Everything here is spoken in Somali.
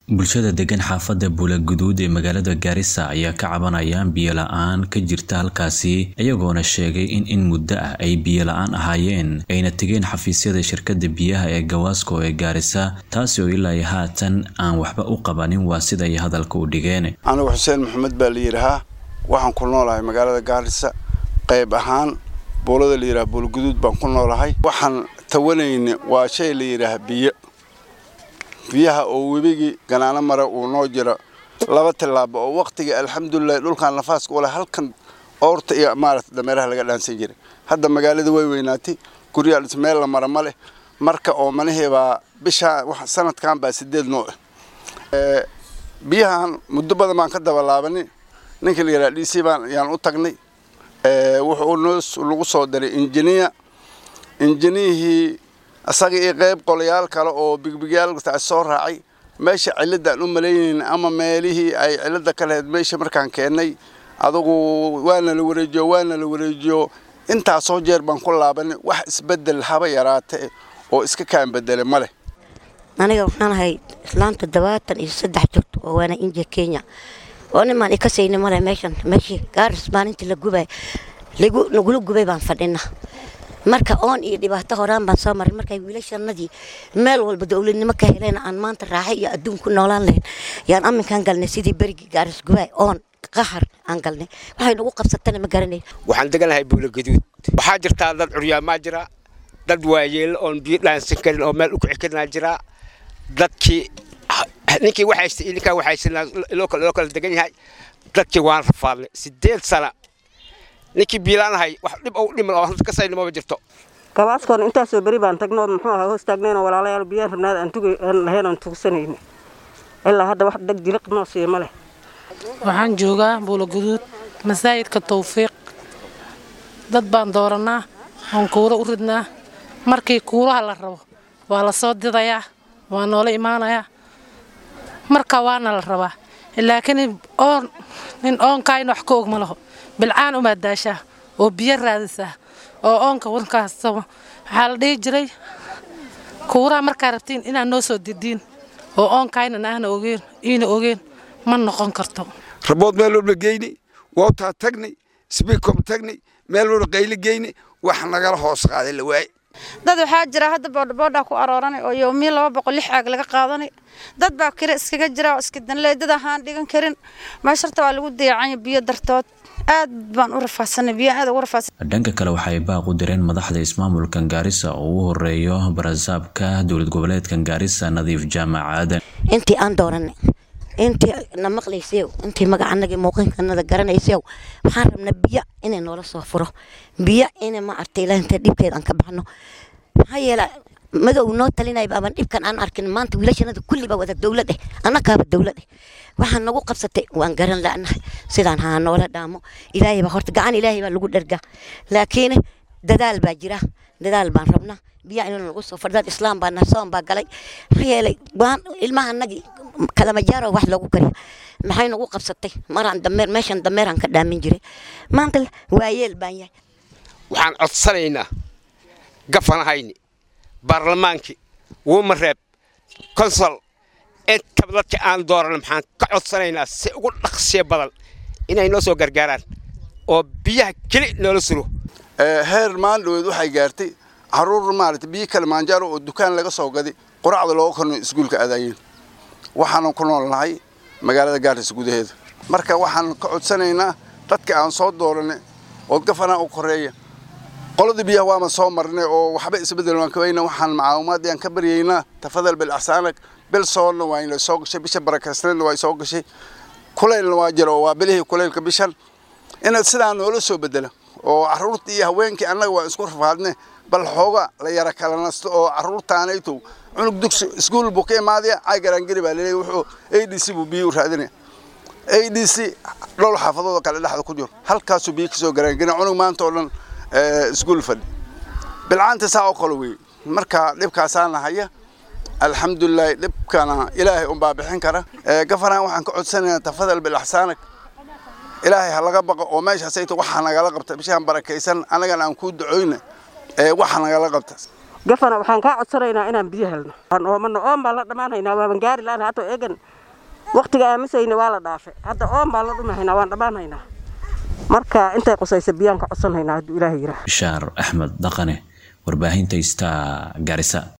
bulshada degan xaafada Buulaguduud ee magaalada Gaarisa ayaa ka cabanayaan biyo la'aan ka jirta halkaasi iyagoona sheegay in muddo ah ay biyo la'aan ahaayeen ayna tageen xafiisyada shirkadda biyaha ee Gawasco ee Gaarisa taasi oo ilaa haatan aan waxba u qabanin waa sida ay hadalka u dhigeen. Anigu Xuseen Maxamed baa la yiraahdaa waxaan ku noolahay magaalada Gaarisa qayb ahaan boolada la yiraahdo Buulaguduud baan ku noolahay waxaan tawanayna waa shay la yiraahdo biyaha oo webigi ganaana mara uu noo jira laba talaabo oo waqtiga alxamdulillah dhulkan nafaaska wala halkan oorta iyo maarta dameeraha laga dhaansan jiray hadda magaalada way weynaatay guriga ismeel la mara male marka oo manaheeba bisha sanadkan baa 8 nooc biyahan muddo badan baan ka dabalaabanay ninka la yiraahdo DC baan yaan u tagnay wuxuu lagu soo diray injineerihii asaga ee qayb qolayaal kale oo bigbigaal soo raacay meesha ciladan u maleeyeen ama meelihii ay cilada kale meesha markaan keenay adigu waana la wareejiyo inta soo jeer baan ku laabanay wax isbedel haba yaraatay oo iska kaan bedelay male aniga waxaan ahay islaanta 23 jirto oo waana inji Kenya oo niman ka saynay male meeshii Gaaris maalintii la gubay lagu gubay baan fadhinaa marka oon iyo dhibaato horaan baan soo maray markay wiilashanadii meel walba dawladnimo ka heleen aan maanta raaxo iyo adduun ku noolaan lahayn yaan aminkan galnay sidii berigi Gaaris gubay oon qahar aan galnay waxay nagu qabsatana ma garanay waxaan deganahay Buulaguduud waxaa jirta dad curyaama jira dad waayeel oon biyo dhaansan karin oo meel u ku xikirnaa jira dadkii ninkii waxay loo kala degan yahay dadkii waan rafaadnay 8 sano ninkii biilaanahay wax dhib oo dhiman oo ka saynimo ma jirto Gawasco inta soo bari baan tagno muxuu ahaa hoos taagneen walaalayaal biyo rabnaad aan lahayn aan tugsanayno ilaa hadda wax dag diliq noo sii male waxaan joogaa Buulaguduud masaajidka Tawfiiq dad baan dooranaa aan kuura u ridnaa markii kuuraha la rabo waa la soo didayaa waa noola imaanaya marka waana la rabaa laakiin oon kayn wax ka og ma laho bilcaan uma daasha oo biyo raadisa oo oonka warkaas waxa la dhigi jiray kuura marka rabtiin inaan noo soo didiin oo oonkayna aana ogeen ma noqon karto rabood meel walba geeyni wata tagni speakom tagni meel walba qayli geeyni wax nagala hoos qaaday la waay dad waxa jira hadda boodha ku arooranay oo yoomi 206 aag laga qaadanay dad baa kire iskaga jira oo iska danleedada ahaan dhigan karin ma sharta waa lagu diyaacay biyo dartood aad baan u rafaasanay biyo aad u rafaasan dhanka kale waxay baaq u direen madaxda ismaamulka Gaarisa oo u horeeyo barasaabka dawlad goboleedka Gaarisa Nadiif Jaamacad intii aan dooranay intii na maqlaysay intii magacanagi muuqinkanada garanaysay waxaan rabnaa biyo inay noola soo furo biyo inay ma artay ilaanta dhibkeed aan ka baxno maxaa yeelay madow noo talinay baaban dhibkan aan arkin maanta wiilashanada kulli ba wada dawlad annaka dawlad waxaan nagu qabsatay waan garan laanahay sidaan ha noola dhaamo ilaahay ba horta gacan ilaahay ba lagu dharga laakiin dadaal baa jira dadaal baan rabnaa biyo inaan lagu soo fardad islaam baa nasoon baa galay yeelay baan ilmaha nagi kala majaaro wax lagu kariyo maxay nagu qabsatay maraan dameer meeshan dameeran ka dhaamin jiray maanta waayeel baan yahay waxaan codsanaynaa gafanahayni baarlamaanki wamareeb konsol inta dadka aan dooran maxaan ka codsanaynaa si ugu dhaqsiye badan inay noo soo gargaaraan oo biyaha kali noola suro heer maandhood waxay gaartay caruur maartay biyo kale maanjaaro oo dukaan laga soo gaday quraacda loo kano iskuulka aadaayeen waxaan ku noolnahay magaalada Gaarisa gudaheeda marka waxaan ka codsanaynaa dadka aan soo dooranay oo gafanaa u koreeya qolada biyaha waa ma soo marnay oo waxba isbedel waan ka weyna waxaan macaawimaad aan ka baryeynaa tafadal bil ahsaanak bil soona waa in la soo gashay bisha barakasnada way soo gashay kuleel waa jiro waa bilihii kuleelka bishan inaad sidaan noola soo bedelo oo caruurta iyo haweenkii annaga waa isku rafaadnay bal xooga la yara kala nasto oo caruurtaanayto cunug dugsi iskuul buu ka imaadaya ay garan gari baa leeyahay wuxuu ADC buu biyo raadinay ADC dhul xaafadooda kala dhaxda ku jiro halkaas uu biyo ka soo garan gari cunug maanta oo dhan iskuul fadhi bilcaanta saa oo kale way marka dhibkaasana haya alxamdulillah dhibkana ilaahay u baabixin kara gafaraan waxaan ka codsanaynaa tafadal bil ahsaanak ilaahay ha laga baqo oo meeshaas ay waxa nagala qabta bishaan barakaysan anagana aan ku duceyna waxa nagala qabta gafana waxaan ka codsanaynaa inaan biyo helno aan oomano oon baa la dhamaanaynaa waan gaari laana hato eegan waqtiga aamusayna waa la dhaafay hadda oon baa la dhumahaynaa waan dhammaanaynaa marka intay qusaysa biyaan ka codsanhaynaa hadduu ilaahay yiraahdo Bishaar Axmed Dhaqane warbaahinta Star Garissa